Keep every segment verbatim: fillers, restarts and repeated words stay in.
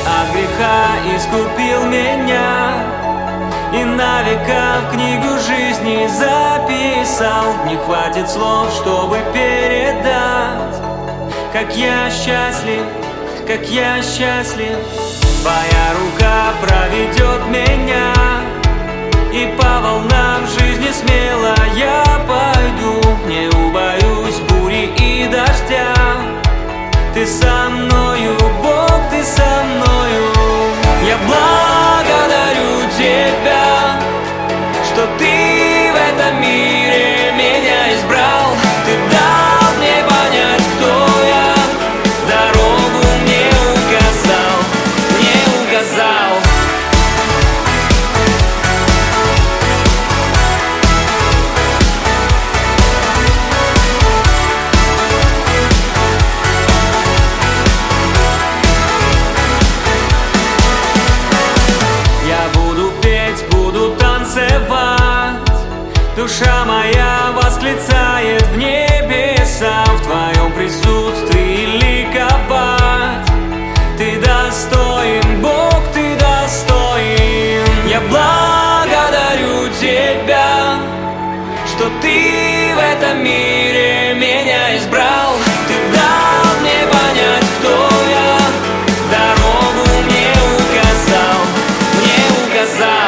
от греха искупил меня и на века в книгу жизни записал. Не хватит слов, чтобы передать, как я счастлив, как я счастлив. Твоя рука проведет меня, и по волнам жизни смело я пойду. Не убоюсь бури и дождя, ты со мною, Бог, ты со мною. Я благодарю тебя, что ты в этом мире меня избрал. Ты дал мне понять, кто я, дорогу мне указал, мне указал. Душа моя восклицает в небеса, в твоем присутствии ликовать. Ты достоин, Бог, ты достоин. Я благодарю тебя, что ты в этом мире меня избрал. Ты дал мне понять, кто я, дорогу мне указал, мне указал.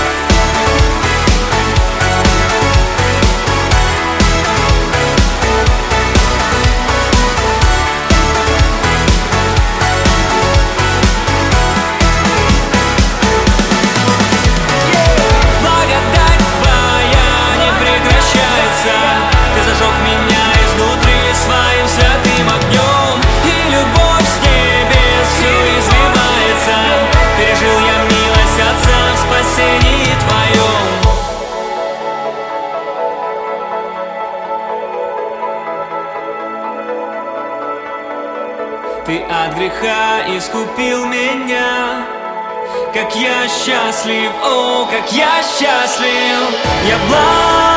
Ты зажег меня изнутри своим святым огнем, и любовь с небес все изливается. Пережил я милость Отца в спасении твоем. Ты от греха искупил меня. Как я счастлив, о, как я счастлив. Я благ